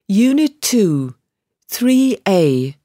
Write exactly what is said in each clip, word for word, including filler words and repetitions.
Unit two, three A.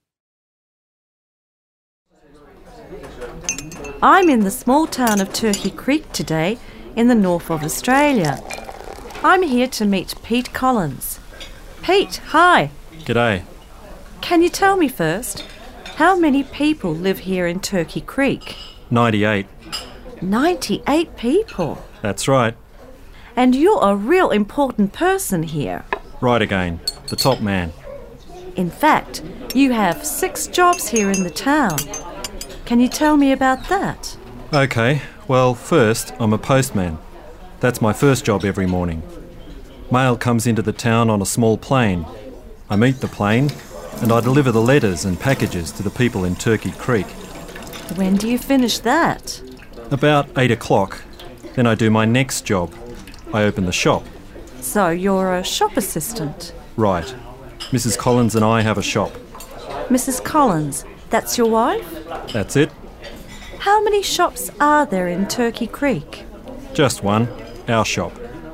I'm in the small town of Turkey Creek today, in the north of Australia. I'm here to meet Pete Collins. Pete, hi. G'day. Can you tell me first, how many people live here in Turkey Creek? ninety-eight. ninety-eight people? That's right. And you're a real important person here. Right again. The top man. In fact, you have six jobs here in the town. Can you tell me about that? OK, well, first, I'm a postman. That's my first job every morning. Mail comes into the town on a small plane. I meet the plane and I deliver the letters and packages to the people in Turkey Creek. When do you finish that? About eight o'clock. Then I do my next job. I open the shop. So you're a shop assistant? Right. Missus Collins and I have a shop. Missus Collins, that's your wife? That's it. How many shops are there in Turkey Creek? Just one. Our shop.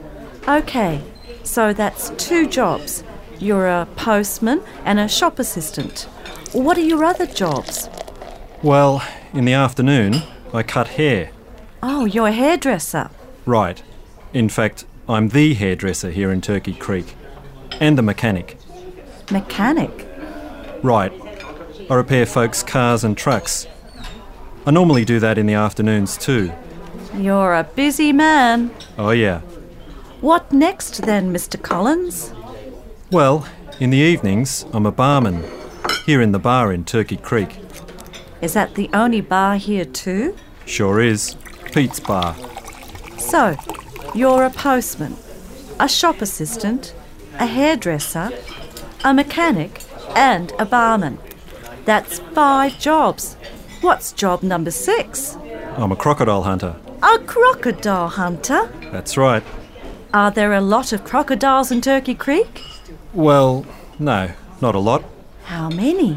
OK, so that's two jobs. You're a postman and a shop assistant. What are your other jobs? Well, in the afternoon, I cut hair. Oh, you're a hairdresser. Right. In fact, I'm the hairdresser here in Turkey Creek. And the mechanic. Mechanic? Right. I repair folks' cars and trucks. I normally do that in the afternoons too. You're a busy man. Oh yeah. What next then, Mister Collins? Well, in the evenings, I'm a barman. Here in the bar in Turkey Creek. Is that the only bar here too? Sure is. Pete's Bar. So, you're a postman, a shop assistant, a hairdresser, a mechanic and a barman. That's five jobs. What's job number six? I'm a crocodile hunter. A crocodile hunter? That's right. Are there a lot of crocodiles in Turkey Creek? Well, no, not a lot. How many?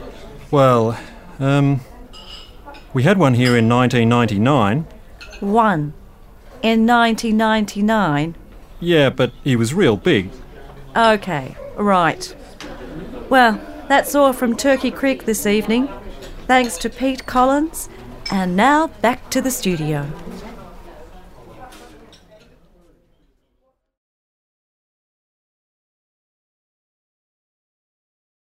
Well, um, we had one here in nineteen ninety-nine. One. In nineteen ninety-nine? Yeah, but he was real big. OK, right. Well, that's all from Turkey Creek this evening. Thanks to Pete Collins. And now back to the studio.